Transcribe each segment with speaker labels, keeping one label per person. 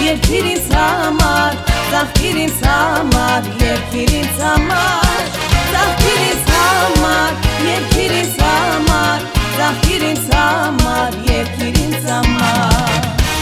Speaker 1: երկիր ինձ համար, ծաղկիր ինձ համար, երկիր ինձ համար, ծաղկիր ինձ համար, երկիր ինձ համար, ծաղկիր ինձ համար, երկիր ինձ համար.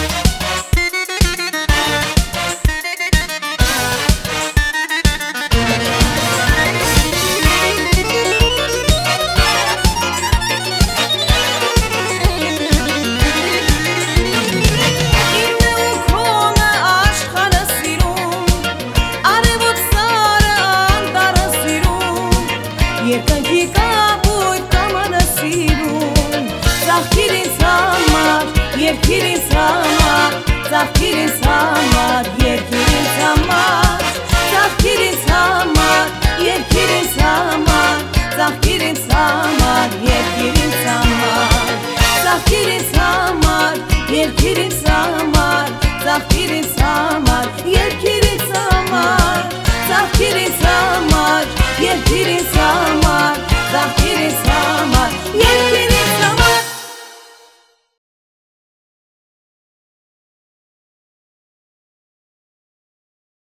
Speaker 1: Երկնքի կապույտ կամանը սիրում, ծաղկիր ինձ համար, երկիր ինձ համար, ծաղկիր ինձ համար, երկիր ինձ համար, ծաղկիր ինձ համար, երկիր ինձ համար, ծաղկիր ինձ համար, երկիր ինձ համար, ծաղկիր ինձ համար, երկիր ինձ համար, ծաղկիր ինձ համար, երկիր ինձ համար, ծաղկիր ինձ համար, երկիր ինձ համար.